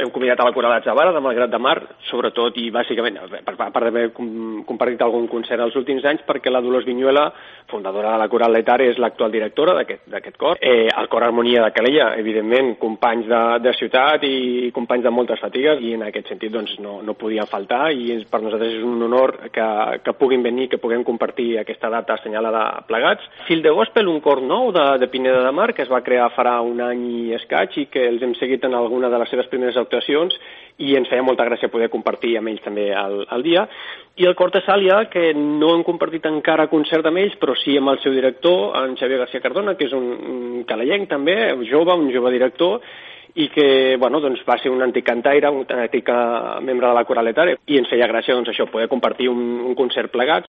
hem convidat a la Coral Atzavara de Malgrat de Mar, sobretot i bàsicament, a part d'haver compartit algun concert els últims anys, perquè la Dolors Viñuela, fundadora de la Coral Letare, és l'actual directora d'aquest cor. El Cor Harmonia de Calella, evidentment, companys de ciutat i companys de moltes fatigues, i en aquest sentit doncs, no podien faltar, i per nosaltres és un honor que puguin venir, que puguem compartir aquesta data assenyalada plegats. Fil de Gospel, un cor nou de Pineda de Mar, que es va crear farà un any i escaig i que els hem seguit en alguna de les seves primeres actuacions i ens feia molta gràcia poder compartir amb ells també el dia. I el Cor Tessàlia, que no hem compartit encara concert amb ells, però sí amb el seu director, en Xavier García Cardona, que és un calellenc també, un jove director, i que doncs, va ser un antic cantaire, un antic membre de la Coral Letare, i ens feia gràcia això, poder compartir un concert plegats.